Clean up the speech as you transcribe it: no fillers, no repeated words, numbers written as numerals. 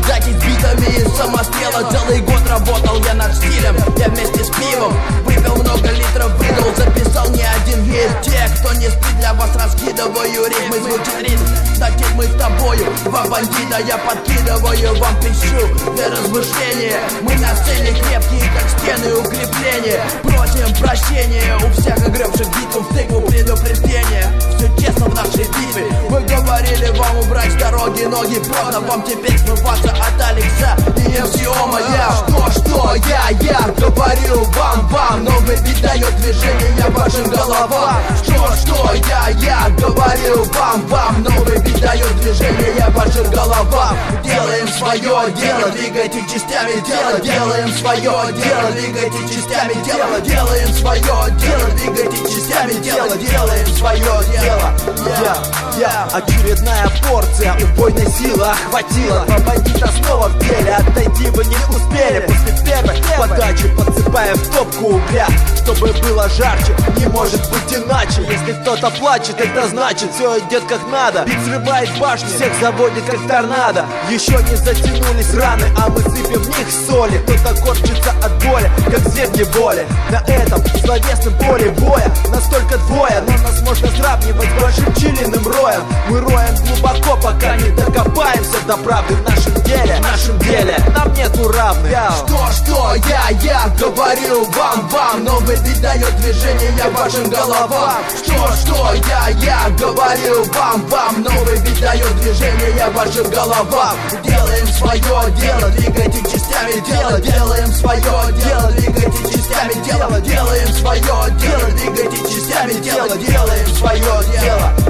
Закись битами и самострела. Целый год работал я над стилем. Я вместе с пивом выпил много литров, выдал. Записал не один из тех, кто не спит. Для вас раскидываю ритмы, звучит ритм. Таких мы с тобою, два бандита. Я подкидываю вам пищу для размышления. Мы на сцене крепкие, как стены укрепления. Просим прощения у всех огребших битву в тыкву предупреждения. Все честно в нашей битве. Мы говорили вам убрать с дороги ноги. Поздно вам теперь смываться от Алекса и МС-Ома. Что я говорил вам, новый бит дает движение вашим головам. Что я говорил вам, новый бит дает движение вашим головам. Делаем свое дело, двигайте частями тела. Делаем свое дело, двигайте частями тела. Делаем свое дело, двигайте частями тела. Делаем свое дело. Очередная порция убойной силы охватила. Два бандита снова в деле, отойти вы не успели. После первой подачи подсыпаем в топку угля, чтобы было жарче, не может быть иначе. Если кто-то плачет, это значит все идет как надо. Бит срывает башню, всех заводит как торнадо. Еще не затянулись раны, а мы сыпем в них соли. Кто-то корчится от боли, как зверь в неволе. На этом словесном поле боя настолько двое, но нас можно сравнивать с большим пчелиным роем. Мы роем глубоко, пока не докопаемся до правды в нашем деле. Нам нету равных. Что я говорил вам, новый бит дает движение вашим головам. Что я говорил вам, новый бит дает движение вашим головам. Делаем свое дело, двигайте частями тела. Делаем свое дело, двигайте частями тела. Делаем свое дело, двигайте частями тела. Делаем свое дело.